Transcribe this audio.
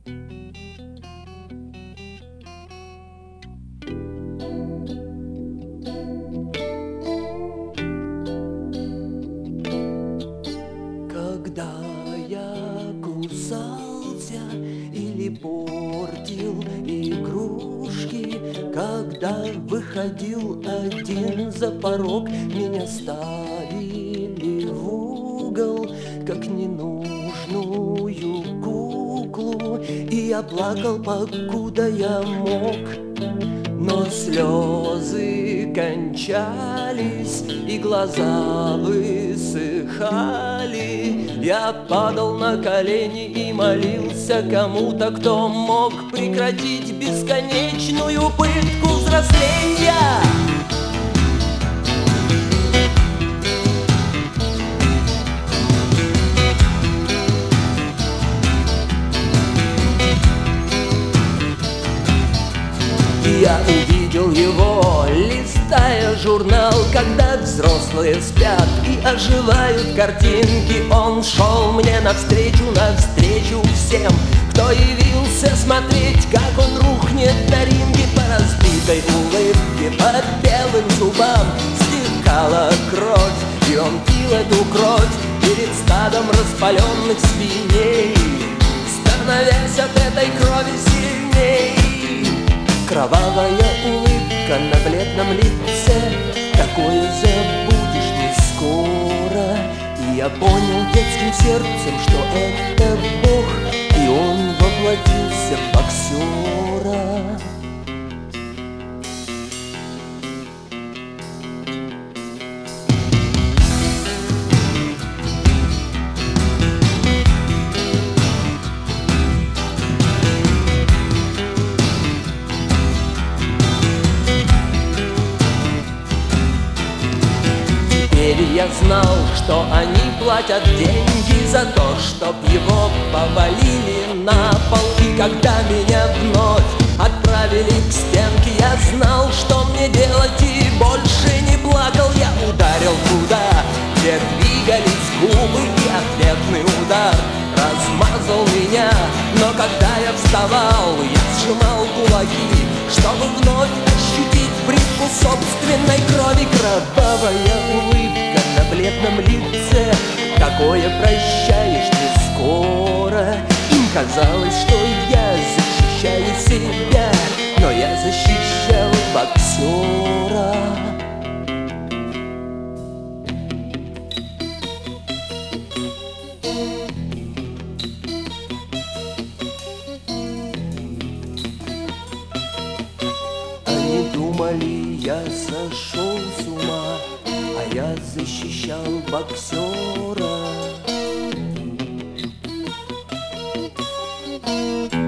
Когда я кусался или портил игрушки, когда выходил один за порог, меня ставили в угол, как ненужную куклу, и я плакал, покуда я мог. Но слезы кончались, и глаза высыхали. Я падал на колени и молился кому-то, кто мог прекратить бесконечную пытку взросления. Я увидел его, листая журнал, когда взрослые спят и оживают картинки. Он шел мне навстречу всем, кто явился смотреть, как он рухнет на ринге. По разбитой улыбке, по белым зубам стекала кровь, и он пил эту кровь перед стадом распаленных свиней, становясь от этой крови сильней. Кровавая улыбка на бледном лице, такое забудешь не скоро. И я понял детским сердцем, что это Бог, и он воплотился в боксера. Теперь я знал, что они платят деньги за то, чтоб его повалили на пол. И когда меня вновь отправили к стенке, я знал, что мне делать, и больше не плакал. Я ударил туда, где двигались губы, и ответный удар размазал меня. Но когда я вставал, я сжимал кулаки, чтобы вновь ощутить привкус собственной крови. Кровавая улыбка на бледном лице, такое прощаешь не скоро. Им казалось, что я защищаю себя, но я защищал боксера. Они думали, я сошел с ума, а я защищал боксера.